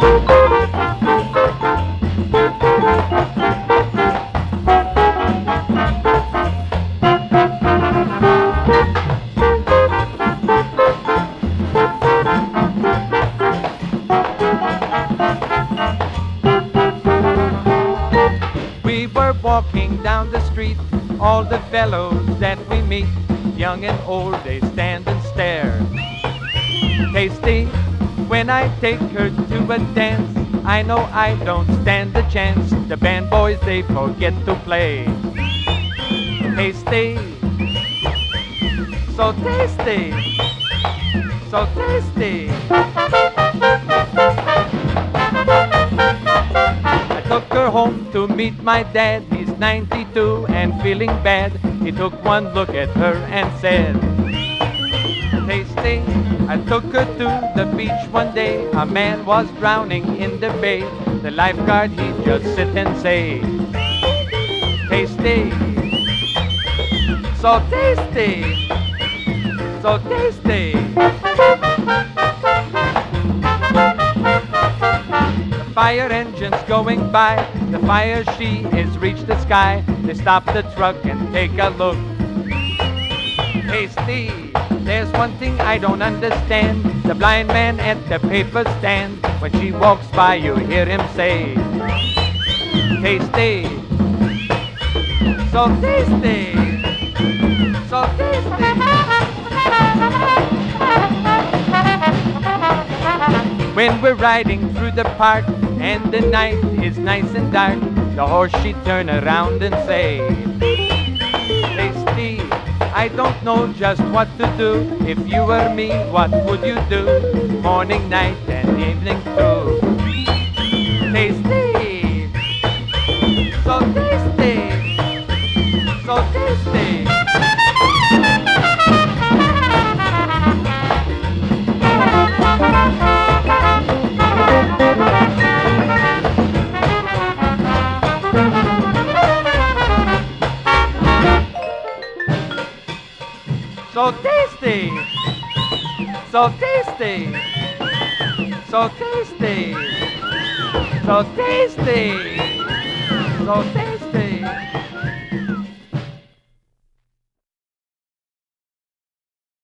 We were walking down the street, all the fellows that we meet, young and old, they stand and stare. Tasty, when I take her to a dance, I know I don't stand a chance. The band boys, they forget to play. Tasty, so tasty, so tasty. I took her home to meet my dad. He's 92 and feeling bad. He took one look at her and said, tasty. I took her to the beach one day. A man was drowning in the bay. The lifeguard, he just sit and say, tasty, so tasty, so tasty. The fire engine's going by. The fire, she is reached the sky. They stop the truck and take a look. Tasty, there's one thing I don't understand. The blind man at the paper stand, when she walks by you hear him say, tasty, so tasty, so tasty. When we're riding through the park and the night is nice and dark, the horse she turn around and say, tasty, I don't know just what to do. If you were me, what would you do? Morning, night, and evening too. Tasty, so tasty, so tasty. So tasty, so tasty, so tasty, so tasty, so tasty.